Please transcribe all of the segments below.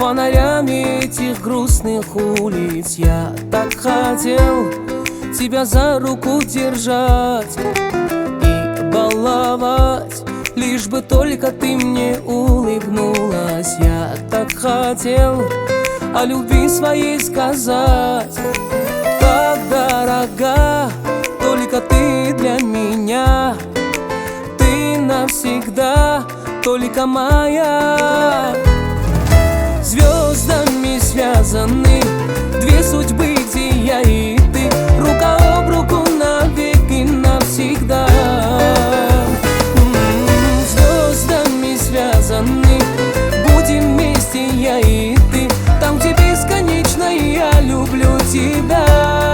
фонарями этих грустных улиц. Я так хотел тебя за руку держать и баловать, лишь бы только ты мне улыбнулась. Я так хотел о любви своей сказать, как дорога только ты для меня, ты навсегда только моя. Звездами связаны две судьбы, где я и ты, рука об руку навеки навсегда. Звездами связаны, будем вместе я и ты, там, где бесконечно я люблю тебя.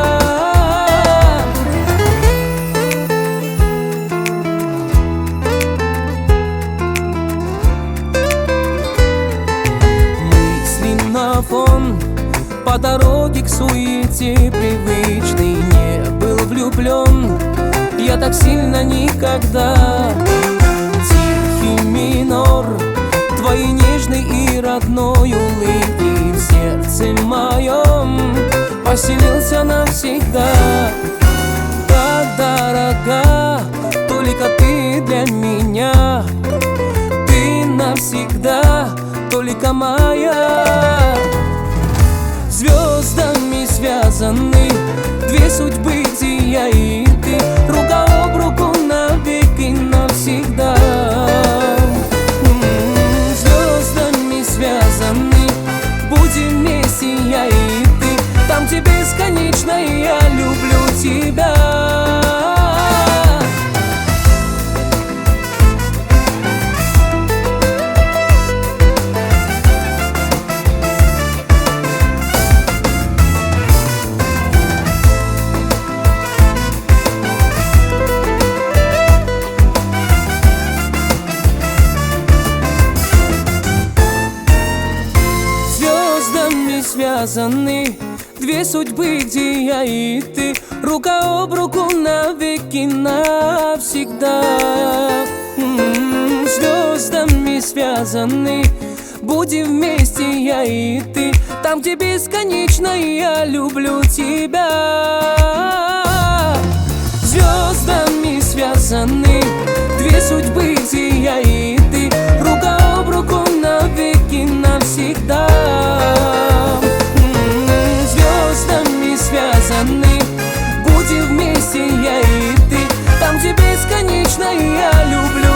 По дороге к суете привычной не был влюблен я так сильно никогда. Тихий минор твоей нежной и родной улыбки в сердце моем поселился навсегда. Так дорога только ты для меня, ты навсегда только моя. Звездами связаны две судьбы, где я и ты, рука об руку навеки навсегда. Звездами связаны, будем вместе я и ты, там, где бесконечно я люблю тебя. Связаны две судьбы, где я и ты, рука об руку навеки навсегда. Звездами связаны, будем вместе я и ты, там, где бесконечно я люблю тебя. Звездами связаны две судьбы, где я и ты, рука об руку навеки навсегда. Будем вместе я и ты, там, где бесконечно я люблю